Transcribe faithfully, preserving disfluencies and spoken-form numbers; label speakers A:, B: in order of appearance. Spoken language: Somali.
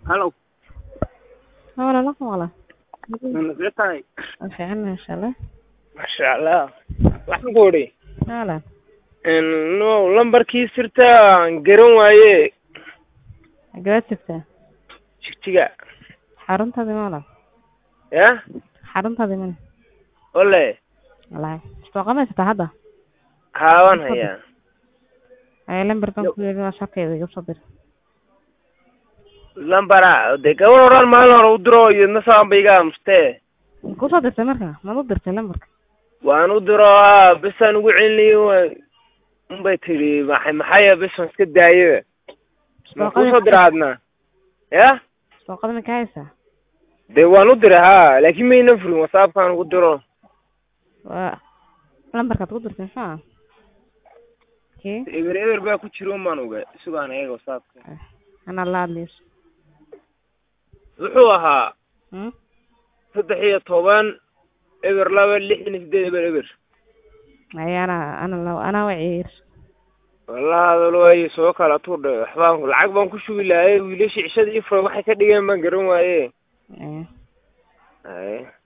A: هلو
B: هو أنا لكم والله
A: من زيتاي
B: فعلا إن شاء الله
A: ما شاء الله waxaan ku wari
B: هلا
A: in no lambarkii sirta garan waaye
B: جواد سبتة
A: jigjiga
B: حرمت هذه مالا
A: ya
B: حرمت هذه من
A: ole
B: والله استوقع ما ستهدى
A: haawan haya
B: أي لمبر كان كل يوم شاكي ذي قصدر
A: lambara de gabar oran maalin hore u diro iyo nasaan bayga muste
B: قصدر تمرها ما ضدر لمبر
A: waan u diro bisaan ugu celinayo un bay tiri maxay maxay bisan iska daayo ma ku soo diraadna ya
B: استوقع من كايسة
A: de waan u diray ha laakiin mayna furin whatsapp-kan ugu diro
B: و لمبر كانت قدر تنفع كي
A: eber eber baa ku jiro maan oga sugaan ayaga whatsapp-ka
B: أنا الله ليش
A: wuxuu ahaa
B: هم
A: saddex iyo toban eber laba lixdan iyo sideed eber eber
B: أي أنا أنا لو أنا وعير
A: wallahi hadalwaaye soo kala tuurdhe waxbaan lacag baan ku shubi lahaye wiilashii cishada ii furay waxay ka dhigeen baan garan waaye
B: إيه
A: ay